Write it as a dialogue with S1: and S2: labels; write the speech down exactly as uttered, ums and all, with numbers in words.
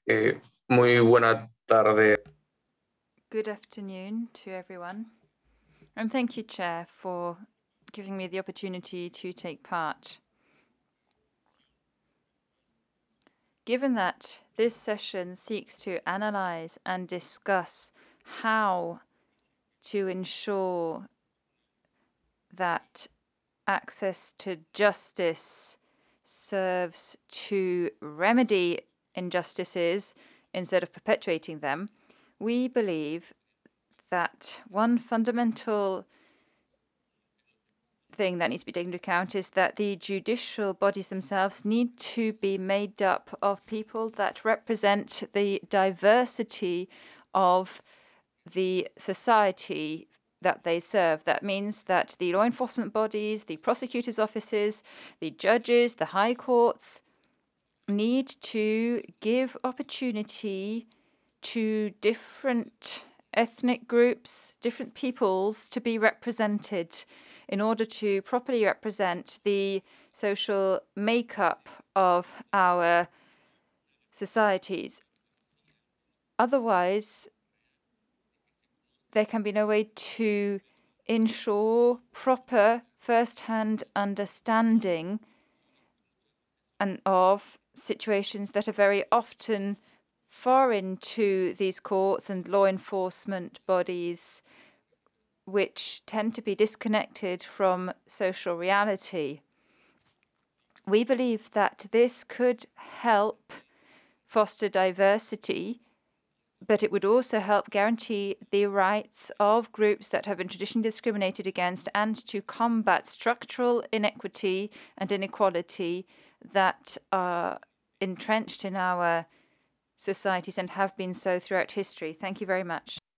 S1: Eh, muy buena tarde.
S2: Good afternoon to everyone. And thank you, Chair, for giving me the opportunity to take part. Given that this session seeks to analyze and discuss how to ensure that access to justice serves to remedy injustices instead of perpetuating them, we believe that one fundamental thing that needs to be taken into account is that the judicial bodies themselves need to be made up of people that represent the diversity of the society that they serve. That means that the law enforcement bodies, the prosecutors' offices, the judges, the high courts need to give opportunity to different ethnic groups, different peoples to be represented in order to properly represent the social makeup of our societies. Otherwise, there can be no way to ensure proper first-hand understanding and of situations that are very often foreign to these courts and law enforcement bodies, which tend to be disconnected from social reality. We believe that this could help foster diversity, but it would also help guarantee the rights of groups that have been traditionally discriminated against and to combat structural inequity and inequality that are entrenched in our societies and have been so throughout history. Thank you very much.